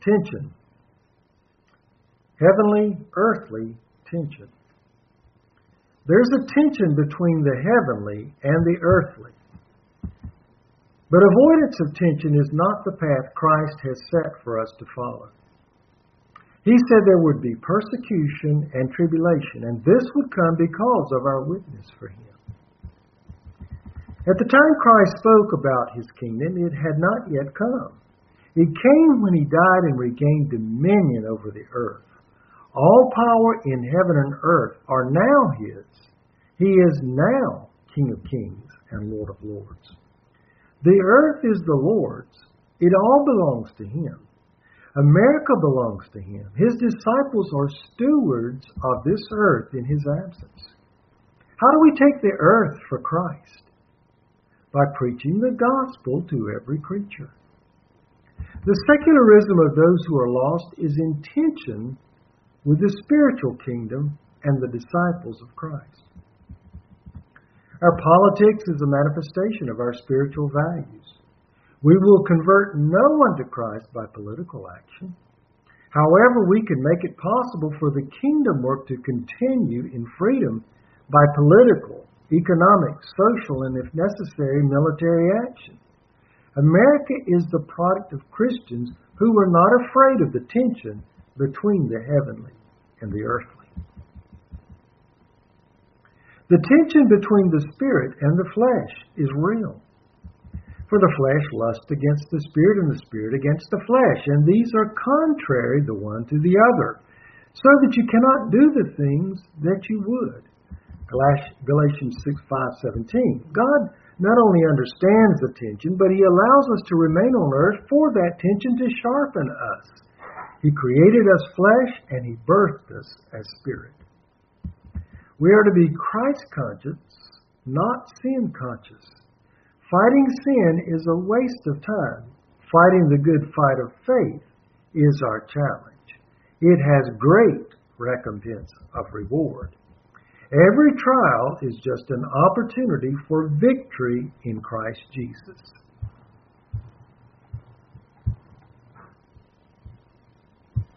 Tension. Heavenly, earthly tension. There's a tension between the heavenly and the earthly. But avoidance of tension is not the path Christ has set for us to follow. He said there would be persecution and tribulation, and this would come because of our witness for Him. At the time Christ spoke about His kingdom, it had not yet come. It came when He died and regained dominion over the earth. All power in heaven and earth are now His. He is now King of kings and Lord of lords. The earth is the Lord's. It all belongs to Him. America belongs to Him. His disciples are stewards of this earth in His absence. How do we take the earth for Christ? By preaching the gospel to every creature. The secularism of those who are lost is in tension with the spiritual kingdom and the disciples of Christ. Our politics is a manifestation of our spiritual values. We will convert no one to Christ by political action. However, we can make it possible for the kingdom work to continue in freedom by political, economic, social, and if necessary, military action. America is the product of Christians who were not afraid of the tension between the heavenly and the earthly. The tension between the spirit and the flesh is real. For the flesh lusts against the spirit and the spirit against the flesh, and these are contrary the one to the other, so that you cannot do the things that you would. Galatians 6:5-17. God not only understands the tension, but He allows us to remain on earth for that tension to sharpen us. He created us flesh, and He birthed us as spirit. We are to be Christ-conscious, not sin-conscious. Fighting sin is a waste of time. Fighting the good fight of faith is our challenge. It has great recompense of reward. Every trial is just an opportunity for victory in Christ Jesus.